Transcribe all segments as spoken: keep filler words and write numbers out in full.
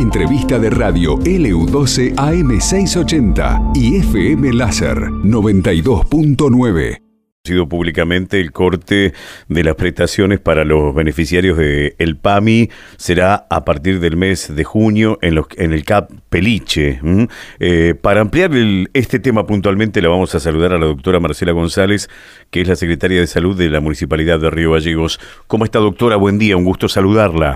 entrevista de radio L U doce A M seiscientos ochenta y F M Láser noventa y dos punto nueve. Sido públicamente el corte de las prestaciones para los beneficiarios de el PAMI será a partir del mes de junio en, los, en el C A P Peliche. ¿Mm? Eh, para ampliar el, este tema puntualmente le vamos a saludar a la doctora Marcela González, que es la secretaria de Salud de la Municipalidad de Río Gallegos. ¿Cómo está, doctora? Buen día, un gusto saludarla.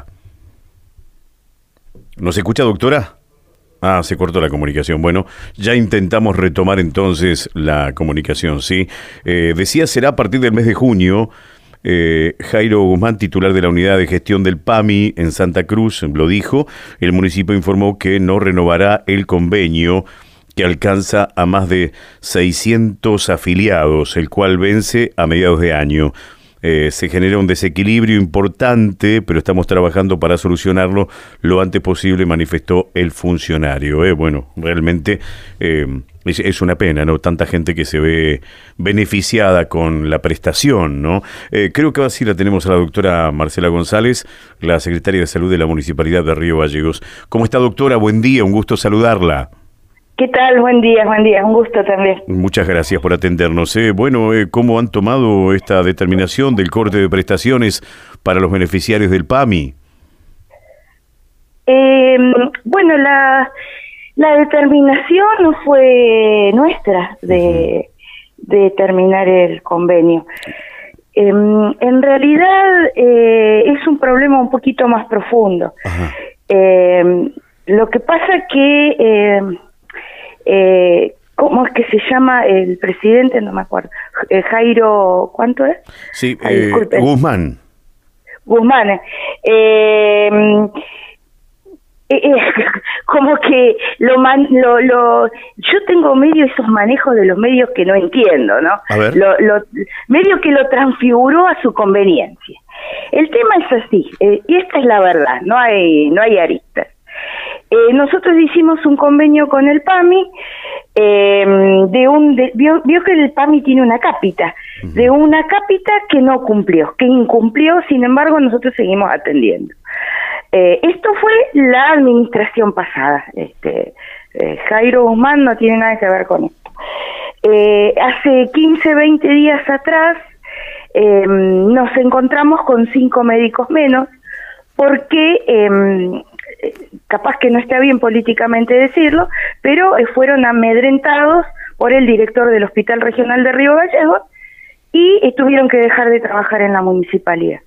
¿Nos escucha, doctora? Ah, se cortó la comunicación. Bueno, ya intentamos retomar entonces la comunicación, ¿sí? Eh, decía, será a partir del mes de junio. Eh, Jairo Guzmán, titular de la unidad de gestión del PAMI en Santa Cruz, lo dijo. El municipio informó que no renovará el convenio que alcanza a más de seiscientos afiliados, el cual vence a mediados de año. Eh, se genera un desequilibrio importante, pero estamos trabajando para solucionarlo lo antes posible, manifestó el funcionario. Eh, bueno, realmente eh, es, es una pena, ¿no? Tanta gente que se ve beneficiada con la prestación, ¿no? Eh, creo que así la tenemos a la doctora Marcela González, la secretaria de Salud de la Municipalidad de Río Gallegos. ¿Cómo está, doctora? Buen día, un gusto saludarla. ¿Qué tal? Buen día, buen día, un gusto también. Muchas gracias por atendernos. Eh, bueno, eh, ¿cómo han tomado esta determinación del corte de prestaciones para los beneficiarios del PAMI? Eh, bueno, la, la determinación no fue nuestra de, uh-huh. de terminar el convenio. Eh, en realidad eh, es un problema un poquito más profundo. Uh-huh. Eh, lo que pasa que... Eh, Eh, ¿Cómo es que se llama el presidente? No me acuerdo. Eh, Jairo, ¿cuánto es? Sí, Ay, eh, Guzmán. Guzmán. Eh, eh, eh, como que lo, man, lo, lo... Yo tengo medio esos manejos de los medios que no entiendo, ¿no? A ver. Lo, lo, medio que lo transfiguró a su conveniencia. El tema es así, eh, y esta es la verdad, no hay, no hay aristas. Eh, nosotros hicimos un convenio con el PAMI, eh, de un de, vio, vio que el PAMI tiene una cápita, uh-huh. de una cápita que no cumplió, que incumplió, sin embargo nosotros seguimos atendiendo. Eh, esto fue la administración pasada, este, eh, Jairo Guzmán no tiene nada que ver con esto. Eh, hace quince, veinte días atrás eh, nos encontramos con cinco médicos menos, porque... Eh, capaz que no está bien políticamente decirlo, pero eh, fueron amedrentados por el director del Hospital Regional de Río Gallegos y eh, tuvieron que dejar de trabajar en la municipalidad.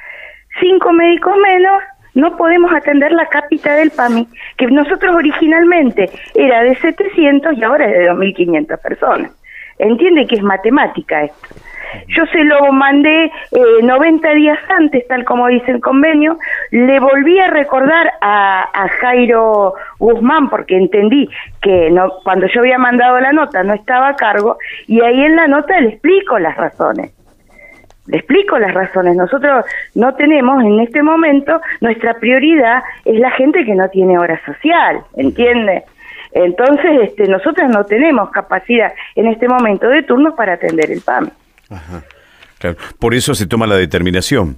Cinco médicos menos, no podemos atender la cápita del PAMI, que nosotros originalmente era de setecientos y ahora es de dos mil quinientas personas. Entiende que es matemática esto. Yo se lo mandé eh, noventa días antes, tal como dice el convenio, le volví a recordar a, a Jairo Guzmán, porque entendí que no, cuando yo había mandado la nota no estaba a cargo, y ahí en la nota le explico las razones. Le explico las razones. Nosotros no tenemos en este momento, nuestra prioridad es la gente que no tiene hora social, ¿entiende? Entonces, este, nosotros no tenemos capacidad en este momento de turnos para atender el PAMI. Ajá. Claro. Por eso se toma la determinación.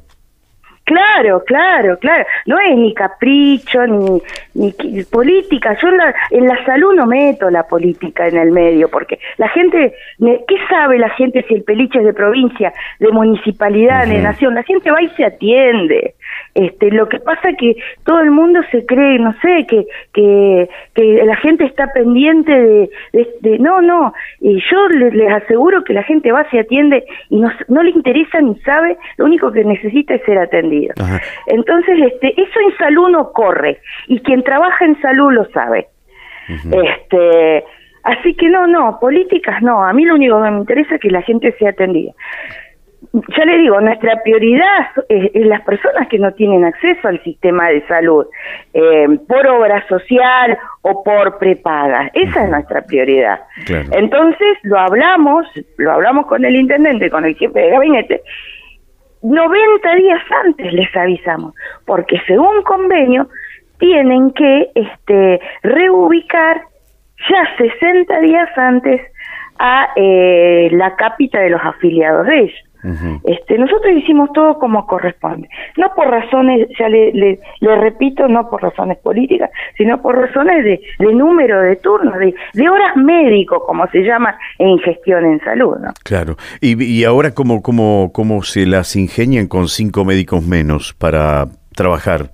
Claro, claro, claro. No es ni capricho, ni, ni política. Yo en la, en la salud no meto la política en el medio, porque la gente, ¿qué sabe la gente si el peliche es de provincia, de municipalidad, uh-huh. de nación? La gente va y se atiende. Este, lo que pasa es que todo el mundo se cree, no sé, que que, que la gente está pendiente de, de, de no, no, y yo les, les aseguro que la gente va, se atiende y no, no le interesa ni sabe, lo único que necesita es ser atendido. Ajá. Entonces, este, eso en salud no corre, y quien trabaja en salud lo sabe. Uh-huh. Este, así que no, no, políticas no, a mí lo único que me interesa es que la gente sea atendida. Ya le digo, nuestra prioridad es, es las personas que no tienen acceso al sistema de salud, eh, por obra social o por prepaga. Esa uh-huh. es nuestra prioridad. Claro. Entonces, lo hablamos, lo hablamos con el intendente, con el jefe de gabinete, noventa días antes les avisamos, porque según convenio, tienen que este, reubicar ya sesenta días antes a eh, la cápita de los afiliados de ellos. Uh-huh. Este, nosotros hicimos todo como corresponde, no por razones, ya le, le, le repito, no por razones políticas, sino por razones de, de número de turnos, de, de horas médico, como se llama en gestión en salud, ¿no? Claro. Y, y ahora, ¿cómo, cómo, cómo se las ingenian con cinco médicos menos para trabajar?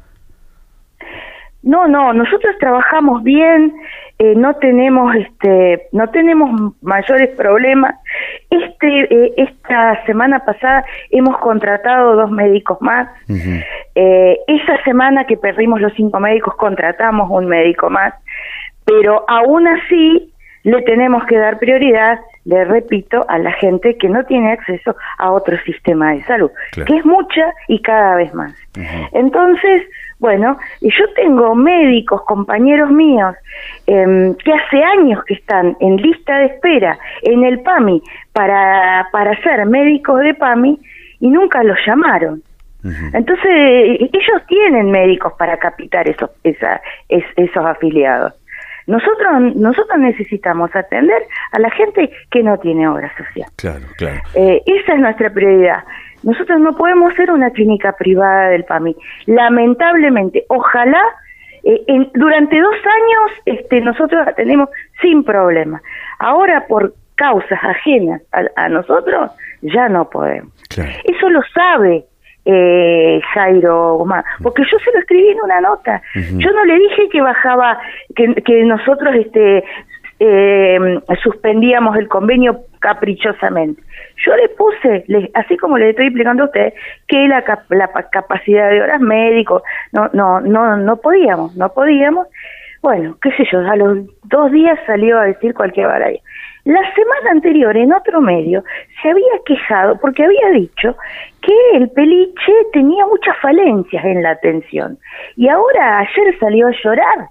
No, no, nosotros trabajamos bien, eh, no tenemos este, no tenemos mayores problemas. Este, eh, esta semana pasada hemos contratado dos médicos más. Uh-huh. Eh, esa semana que perdimos los cinco médicos contratamos un médico más, pero aún así le tenemos que dar prioridad, le repito, a la gente que no tiene acceso a otro sistema de salud, claro, que es mucha y cada vez más. Uh-huh. Entonces, bueno, yo tengo médicos, compañeros míos, eh, que hace años que están en lista de espera en el PAMI para, para ser médicos de PAMI y nunca los llamaron. Uh-huh. Entonces, ellos tienen médicos para capitar esos, esa, es, esos afiliados. Nosotros nosotros necesitamos atender a la gente que no tiene obra social. Claro, claro. Eh, esa es nuestra prioridad. Nosotros no podemos ser una clínica privada del PAMI. Lamentablemente, ojalá, eh, en, durante dos años este, nosotros atendemos sin problema. Ahora, por causas ajenas a, a nosotros, ya no podemos. Claro. Eso lo sabe Eh, Jairo Guzmán, porque yo se lo escribí en una nota. Uh-huh. Yo no le dije que bajaba, que, que nosotros este eh, suspendíamos el convenio caprichosamente. Yo le puse, le, así como le estoy explicando a usted, que la, la capacidad de horas médicos, no, no, no, no podíamos, no podíamos. Bueno, qué sé yo, a los dos días salió a decir cualquier barbaridad. La semana anterior, en otro medio, se había quejado porque había dicho que el Peliche tenía muchas falencias en la atención. Y ahora, ayer salió a llorar,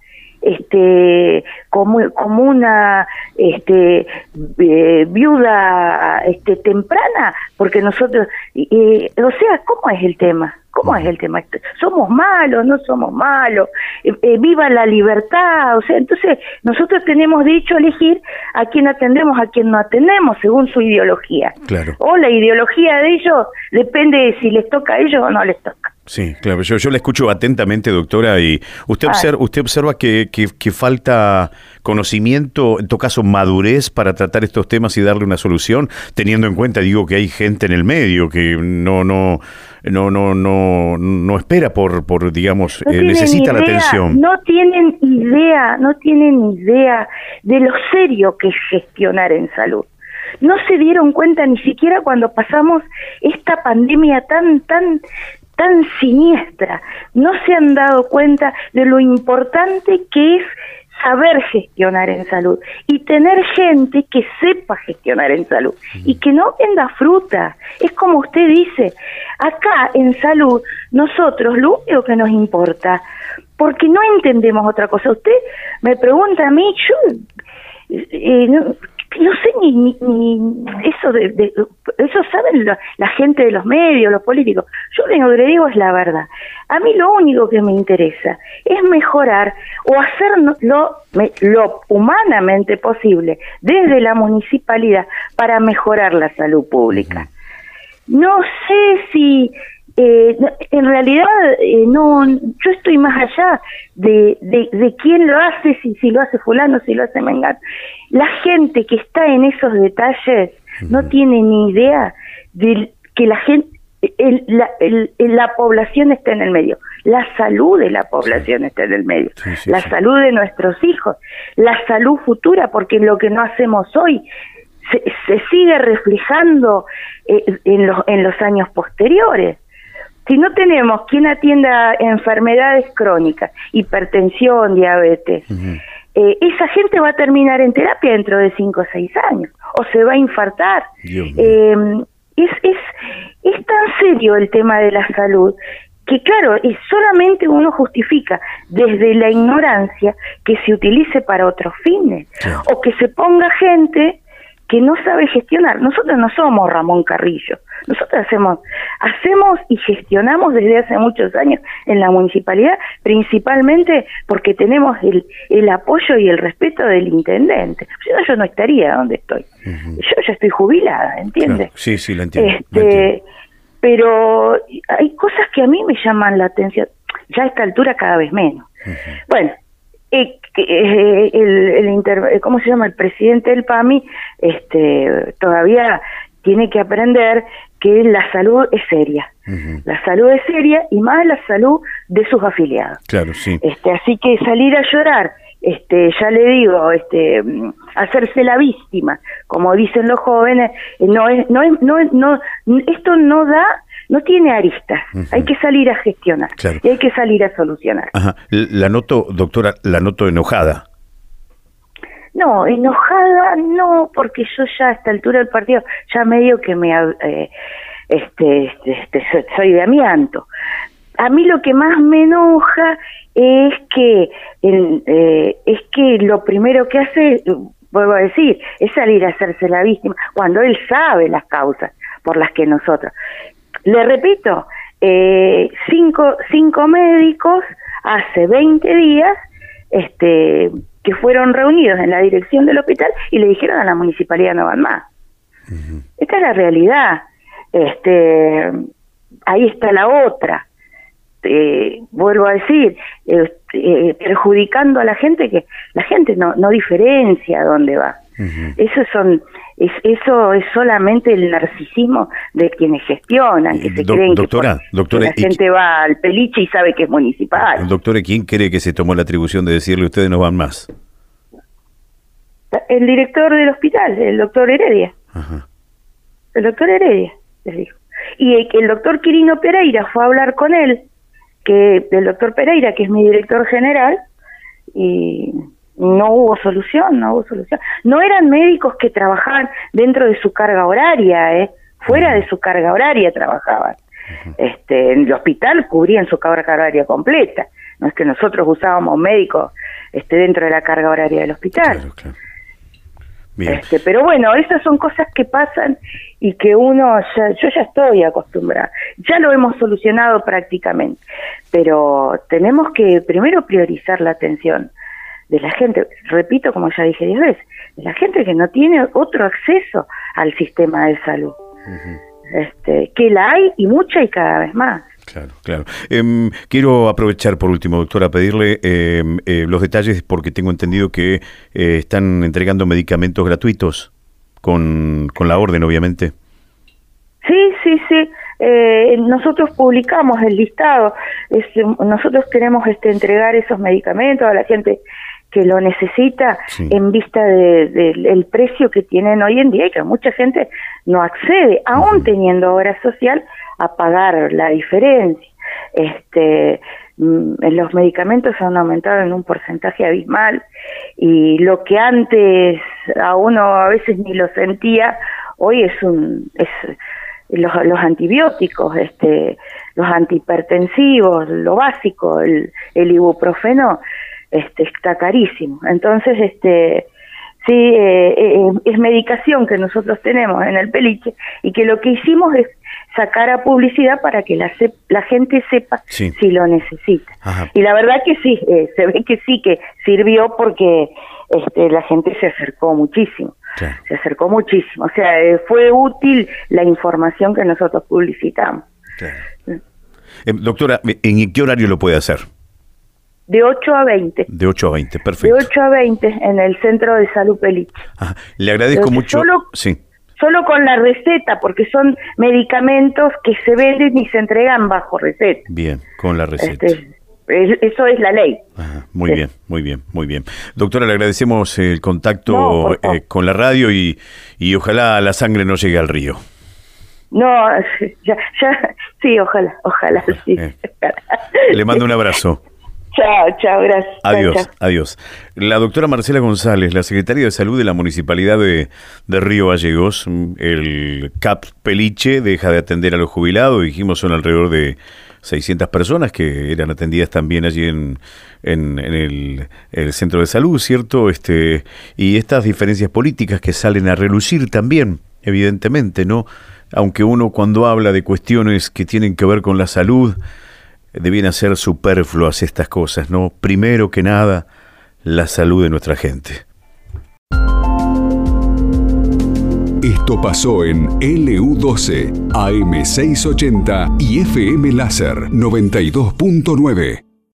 este, como, como una este, eh, viuda este, temprana, porque nosotros, eh, o sea, ¿cómo es el tema? ¿Cómo es el tema? ¿Somos malos? ¿No somos malos? Eh, eh, ¡Viva la libertad! O sea, entonces nosotros tenemos derecho a elegir a quién atendemos, a quién no atendemos, según su ideología. Claro. O la ideología de ellos depende de si les toca a ellos o no les toca. Sí, claro. Yo, yo la escucho atentamente, doctora, y usted observa, usted observa que, que, que falta conocimiento, en todo caso madurez, para tratar estos temas y darle una solución, teniendo en cuenta, digo, que hay gente en el medio que no no no no no, no espera por por digamos no eh, necesita idea, la atención. No tienen idea, no tienen idea de lo serio que es gestionar en salud. No se dieron cuenta ni siquiera cuando pasamos esta pandemia tan tan tan siniestra. No se han dado cuenta de lo importante que es saber gestionar en salud y tener gente que sepa gestionar en salud y que no venda fruta. Es como usted dice, acá en salud nosotros lo único que nos importa, porque no entendemos otra cosa. Usted me pregunta a mí, yo eh, no, no sé ni, ni, ni eso de, de eso saben la, la gente de los medios, los políticos. Yo lo único que le digo es la verdad. A mí lo único que me interesa es mejorar o hacer lo, lo humanamente posible desde la municipalidad para mejorar la salud pública. No sé si Eh, en realidad eh, no, yo estoy más allá de, de, de quién lo hace, si, si lo hace fulano, si lo hace mengano. La gente que está en esos detalles uh-huh. no tiene ni idea de que la gente, el, la, el, la población está en el medio, la salud de la población sí. está en el medio, sí, sí, la sí. salud de nuestros hijos, la salud futura, porque lo que no hacemos hoy se, se sigue reflejando eh, en los, en los años posteriores. Si no tenemos quien atienda enfermedades crónicas, hipertensión, diabetes, uh-huh. eh, esa gente va a terminar en terapia dentro de cinco o seis años, o se va a infartar. Eh, es, es, es tan serio el tema de la salud que, claro, y solamente uno justifica desde la ignorancia que se utilice para otros fines, sí. o que se ponga gente que no sabe gestionar. Nosotros no somos Ramón Carrillo, nosotros hacemos, hacemos y gestionamos desde hace muchos años en la municipalidad, principalmente porque tenemos el, el apoyo y el respeto del intendente. Si no, yo no estaría donde estoy. Uh-huh. Yo ya estoy jubilada, ¿entiendes? Claro. Sí, sí, la entiendo, este, la entiendo. Pero hay cosas que a mí me llaman la atención, ya a esta altura cada vez menos. Uh-huh. Bueno, Eh, eh, el, el inter, ¿cómo se llama? El presidente del P A M I este, todavía tiene que aprender que la salud es seria. Uh-huh. La salud es seria y más la salud de sus afiliados. Claro, sí. Este, así que salir a llorar, este, ya le digo, este, hacerse la víctima, como dicen los jóvenes, no es, no es, no, no, esto no da. No tiene aristas, uh-huh. Hay que salir a gestionar, claro. Y hay que salir a solucionar. Ajá. La noto, doctora, la noto enojada. No, enojada no, porque yo ya a esta altura del partido, ya medio que me, eh, este, este, este, soy de amianto. A mí lo que más me enoja es que, el, eh, es que lo primero que hace, vuelvo a decir, es salir a hacerse la víctima, cuando él sabe las causas por las que nosotros... Le repito, eh, cinco, cinco médicos hace veinte días este, que fueron reunidos en la dirección del hospital y le dijeron a la municipalidad no van más. Uh-huh. Esta es la realidad. Este, ahí está la otra. Eh, vuelvo a decir, eh, eh, perjudicando a la gente, que la gente no, no diferencia dónde va. Uh-huh. Eso son... Es, eso es solamente el narcisismo de quienes gestionan, que se Do, creen doctora, que, doctora, que la gente y, va al peliche y sabe que es municipal. Doctora, ¿quién cree que se tomó la atribución de decirle ustedes no van más? El director del hospital, el doctor Heredia. Ajá. El doctor Heredia, les dijo. Y el, el doctor Quirino Pereira fue a hablar con él, que el doctor Pereira, que es mi director general, y... No hubo solución, no hubo solución. No eran médicos que trabajaban dentro de su carga horaria, ¿eh? Fuera de su carga horaria trabajaban. Uh-huh. Este, en el hospital cubrían su carga horaria completa. No es que nosotros usábamos médicos este, dentro de la carga horaria del hospital. Claro, claro. Bien. Este, pero bueno, esas son cosas que pasan y que uno, ya, yo ya estoy acostumbrada. Ya lo hemos solucionado prácticamente. Pero tenemos que primero priorizar la atención de la gente, repito, como ya dije diez veces, de la gente que no tiene otro acceso al sistema de salud. Uh-huh. Este, que la hay y mucha y cada vez más. Claro, claro. Eh, quiero aprovechar por último, doctora, pedirle eh, eh, los detalles porque tengo entendido que eh, están entregando medicamentos gratuitos con, con la orden, obviamente. Sí, sí, sí. Eh, nosotros publicamos el listado. Es, nosotros queremos este, entregar esos medicamentos a la gente que lo necesita, sí, en vista del de, de, el precio que tienen hoy en día y que mucha gente no accede, aún uh-huh. teniendo obra social, a pagar la diferencia. Este, los medicamentos han aumentado en un porcentaje abismal y lo que antes a uno a veces ni lo sentía, hoy es un... es Los, los antibióticos, este, los antihipertensivos, lo básico, el, el ibuprofeno, este, está carísimo. Entonces, este, sí, eh, eh, es medicación que nosotros tenemos en el peliche y que lo que hicimos es sacar a publicidad para que la, sep- la gente sepa sí. si lo necesita. Ajá. Y la verdad que sí, eh, se ve que sí, que sirvió porque este, la gente se acercó muchísimo. Claro. Se acercó muchísimo, o sea, eh, fue útil la información que nosotros publicitamos. Claro. Eh, doctora, ¿en qué horario lo puede hacer? De ocho a veinte. De ocho a veinte, perfecto. De ocho a veinte en el Centro de Salud Peliche. Ajá. Le agradezco Entonces, mucho. Solo, sí. solo con la receta, porque son medicamentos que se venden y se entregan bajo receta. Bien, con la receta. Este, Eso es la ley. Ajá, muy sí. bien, muy bien, muy bien. Doctora, le agradecemos el contacto no, eh, con la radio y, y ojalá la sangre no llegue al río. No, ya, ya sí, ojalá, ojalá, sí. Eh. Le mando un abrazo. Chao, chao, gracias. Adiós, chao, chao. adiós. La doctora Marcela González, la secretaria de Salud de la Municipalidad de, de Río Gallegos. El C A P Peliche deja de atender a los jubilados. Dijimos son alrededor de seiscientas personas que eran atendidas también allí en, en, en el, el centro de salud, ¿cierto? Este, y estas diferencias políticas que salen a relucir también, evidentemente, ¿no? Aunque uno cuando habla de cuestiones que tienen que ver con la salud, debieran ser superfluas estas cosas, ¿no? Primero que nada, la salud de nuestra gente. Esto pasó en L U doce, A M seiscientos ochenta y F M Láser noventa y dos punto nueve.